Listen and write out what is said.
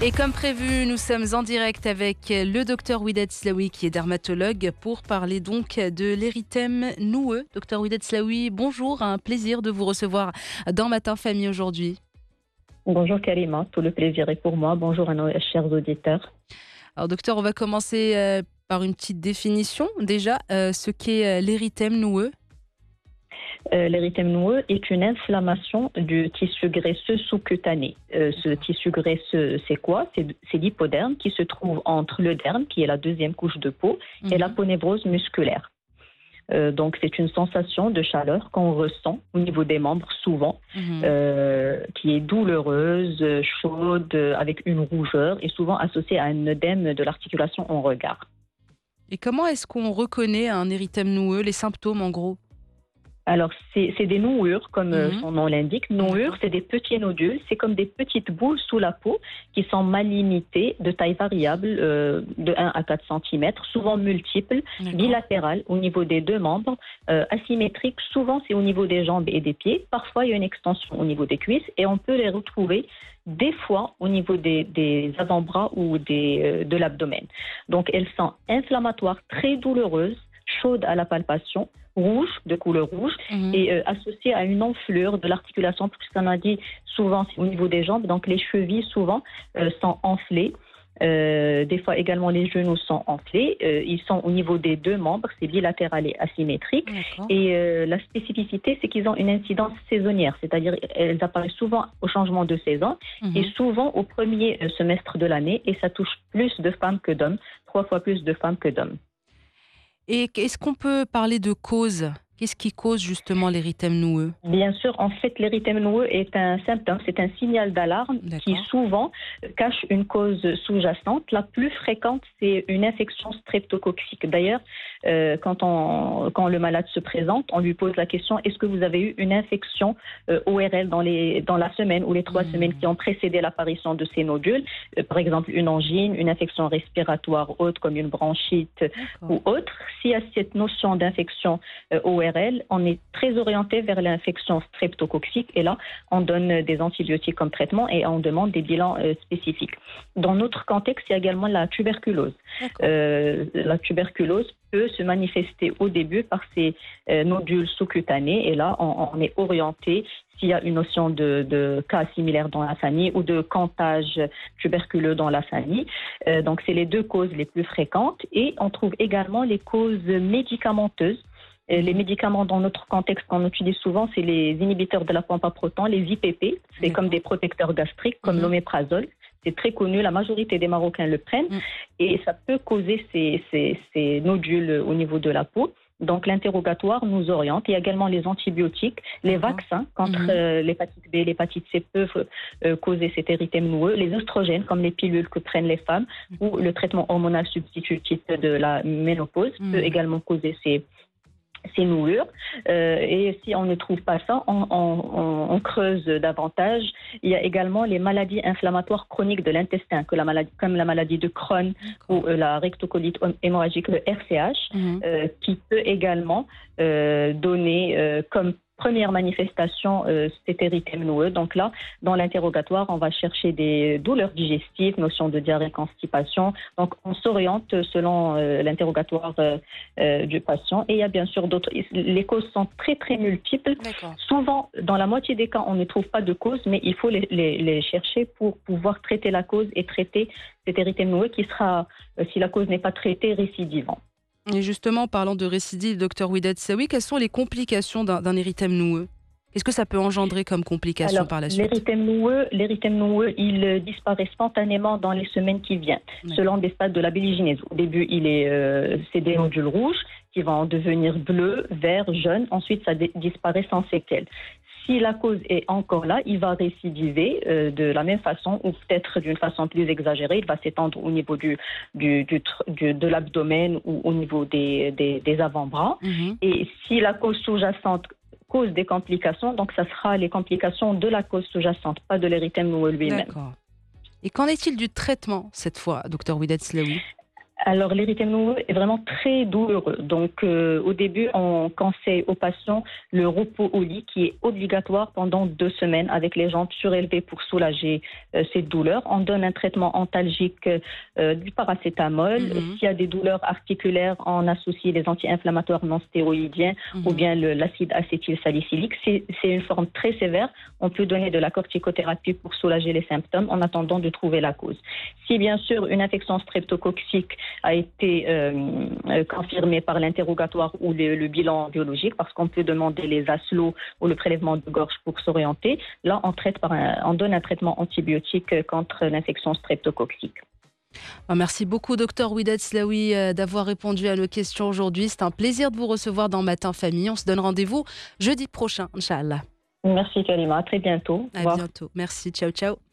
Et comme prévu, nous sommes en direct avec le docteur Ouidet Slaoui qui est dermatologue pour parler donc de l'érythème noueux. Docteur Ouidet Slaoui, bonjour, un plaisir de vous recevoir dans Matin Famille aujourd'hui. Bonjour Karima, tout le plaisir est pour moi. Bonjour à nos chers auditeurs. Alors docteur, on va commencer par une petite définition déjà, ce qu'est l'érythème noueux. L'érythème noueux est une inflammation du tissu graisseux sous-cutané. Ce tissu graisseux, c'est quoi? C'est l'hypoderme qui se trouve entre le derme, qui est la deuxième couche de peau, et la ponévrose musculaire. Donc, c'est une sensation de chaleur qu'on ressent au niveau des membres souvent, qui est douloureuse, chaude, avec une rougeur et souvent associée à un œdème de l'articulation en regard. Et comment est-ce qu'on reconnaît un érythème noueux, les symptômes en gros? Alors, c'est des nouures, comme son nom l'indique. Nouures, c'est des petits nodules, c'est comme des petites boules sous la peau qui sont mal limitées, de taille variable, de 1 à 4 cm, souvent multiples, bilatérales au niveau des deux membres, asymétriques. Souvent, c'est au niveau des jambes et des pieds. Parfois, il y a une extension au niveau des cuisses et on peut les retrouver des fois au niveau des avant-bras ou de l'abdomen. Donc, elles sont inflammatoires, très douloureuses, chaudes à la palpation, rouge, de couleur rouge, et associée à une enflure de l'articulation, puisqu'on a dit souvent c'est au niveau des jambes, donc les chevilles souvent sont enflées. Des fois également les genoux sont enflés, ils sont au niveau des deux membres, c'est bilatéral et asymétrique. Et la spécificité, c'est qu'ils ont une incidence saisonnière, c'est-à-dire elles apparaissent souvent au changement de saison et souvent au premier semestre de l'année, et ça touche plus de femmes que d'hommes, 3 fois plus de femmes que d'hommes. Et est-ce qu'on peut parler de cause? Qu'est-ce qui cause justement l'érythème noueux? Bien sûr, en fait, l'érythème noueux est un symptôme, c'est un signal d'alarme qui souvent cache une cause sous-jacente. La plus fréquente, c'est une infection streptococcique. D'ailleurs, quand le malade se présente, on lui pose la question: est-ce que vous avez eu une infection ORL dans la semaine ou les 3 semaines qui ont précédé l'apparition de ces nodules? Par exemple, une angine, une infection respiratoire haute comme une bronchite ou autre. S'il y a cette notion d'infection ORL, on est très orienté vers l'infection streptococcique et là, on donne des antibiotiques comme traitement et on demande des bilans spécifiques. Dans notre contexte, il y a également la tuberculose. La tuberculose peut se manifester au début par ces nodules sous-cutanés et là, on est orienté s'il y a une notion de cas similaires dans la famille ou de comptage tuberculeux dans la famille. Donc, c'est les deux causes les plus fréquentes et on trouve également les causes médicamenteuses. Les médicaments dans notre contexte qu'on utilise souvent, c'est les inhibiteurs de la pompe à protons, les IPP. C'est comme des protecteurs gastriques, comme l'oméprazole. C'est très connu, la majorité des Marocains le prennent et ça peut causer ces nodules au niveau de la peau. Donc l'interrogatoire nous oriente. Il y a également les antibiotiques, les vaccins contre l'hépatite B et l'hépatite C peuvent causer cet érythème noueux. Les oestrogènes, comme les pilules que prennent les femmes, ou le traitement hormonal substitutif de la ménopause peut également causer ces nouures. Et si on ne trouve pas ça, on creuse davantage. Il y a également les maladies inflammatoires chroniques de l'intestin, comme la maladie de Crohn ou la rectocolite hémorragique, le RCH, qui peut également donner comme première manifestation, cet érythème noueux. Donc là, dans l'interrogatoire, on va chercher des douleurs digestives, notion de diarrhée, constipation. Donc, on s'oriente selon l'interrogatoire du patient. Et il y a bien sûr d'autres. Les causes sont très, très multiples. Souvent, dans la moitié des cas, on ne trouve pas de cause, mais il faut les chercher pour pouvoir traiter la cause et traiter cet érythème noueux qui sera, si la cause n'est pas traitée, récidivant. Et justement, parlant de récidive, docteur Ouidet Slaoui, quelles sont les complications d'un érythème noueux? Qu'est-ce que ça peut engendrer comme complications par la suite? L'érythème noueux, il disparaît spontanément dans les semaines qui viennent, selon des stades de la biliginèse. Au début, c'est des nodules rouges qui vont devenir bleus, verts, jaunes. Ensuite, ça disparaît sans séquelles. Si la cause est encore là, il va récidiver de la même façon ou peut-être d'une façon plus exagérée. Il va s'étendre au niveau de l'abdomen ou au niveau des avant-bras. Et si la cause sous-jacente cause des complications, donc ça sera les complications de la cause sous-jacente, pas de l'érythème noueux lui-même. D'accord. Et qu'en est-il du traitement cette fois, docteur Ouidet Slaoui? Alors, l'érythème noueux est vraiment très douloureux. Donc, au début, on conseille aux patients le repos au lit qui est obligatoire pendant 2 semaines avec les jambes surélevées pour soulager cette douleur. On donne un traitement antalgique, du paracétamol. S'il y a des douleurs articulaires, on associe les anti-inflammatoires non stéroïdiens ou bien l'acide acétylsalicylique. C'est une forme très sévère. On peut donner de la corticothérapie pour soulager les symptômes en attendant de trouver la cause. Si bien sûr une infection streptococcique a été confirmée par l'interrogatoire ou le bilan biologique, parce qu'on peut demander les ASLO ou le prélèvement de gorge pour s'orienter, là on donne un traitement antibiotique contre l'infection streptococcique. Merci beaucoup, docteur Ouidat Slaoui, d'avoir répondu à nos questions aujourd'hui. C'est un plaisir de vous recevoir dans Matin Famille. On se donne rendez-vous jeudi prochain, Inch'Allah. Merci Kalima, à très bientôt. À bientôt. Merci, ciao, ciao.